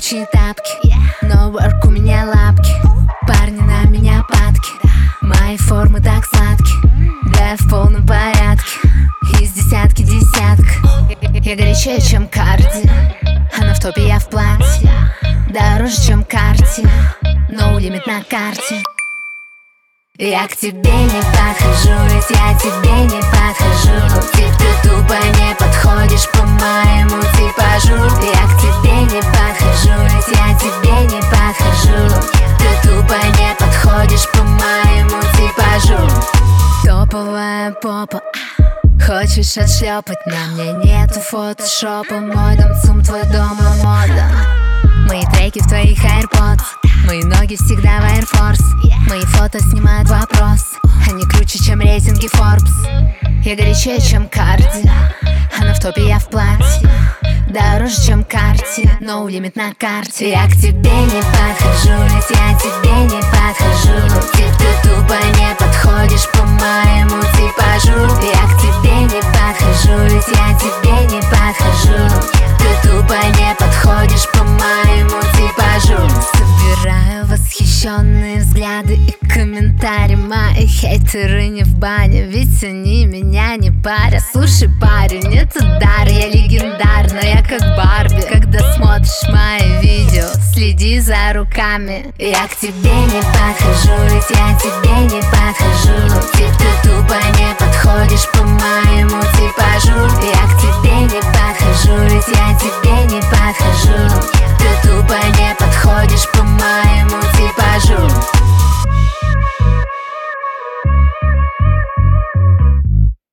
Гуччи тапки, но work у меня лапки. Парни на меня падки, мои формы так сладкие. Да, я в полном порядке, из десятки десятка. Я горячее, чем Карди, она в топе, я в платье. Дороже, чем карте, но лимит на карте. Я к тебе не подхожу, ведь я тебе не подхожу. Тип, ты тупо не подходишь по моему типажу. Я к тебе не подхожу, ведь я тебе не подхожу. Ты тупо не подходишь по моему типажу. Топовая попа, хочешь отшлепать, на мне нету фотошопа. Мой дом ЦУМ, твой дом и мода. Мои треки в твоих AirPods, мои ноги всегда в Air Force. Мои фото снимают вопрос, они круче, чем рейтинги Forbes. Я горячее, чем Карди, она в топе, я в платье. Дороже, чем карте, но лимит на карте. Я к тебе не подхожу, ведь я тебе не подхожу. Тип, ты тупо не подходишь по моему типажу. Я к тебе не подхожу, ведь я тебе не подхожу. Ты тупо не подходишь по моему типажу. Собираю восхищенные взгляды и комментарии. Мои хейтеры не в бане, ведь они меня не парят. Слушай, парень, это дар, я легендарна, я как Барби. Когда смотришь мои видео, следи за руками. Я к тебе не подхожу, ведь я тебе не подхожу. Тип, ты тупо не подходишь по моему типажу. Я к тебе не подхожу, ведь я тебе не подхожу. Ты тупо не подходишь по моему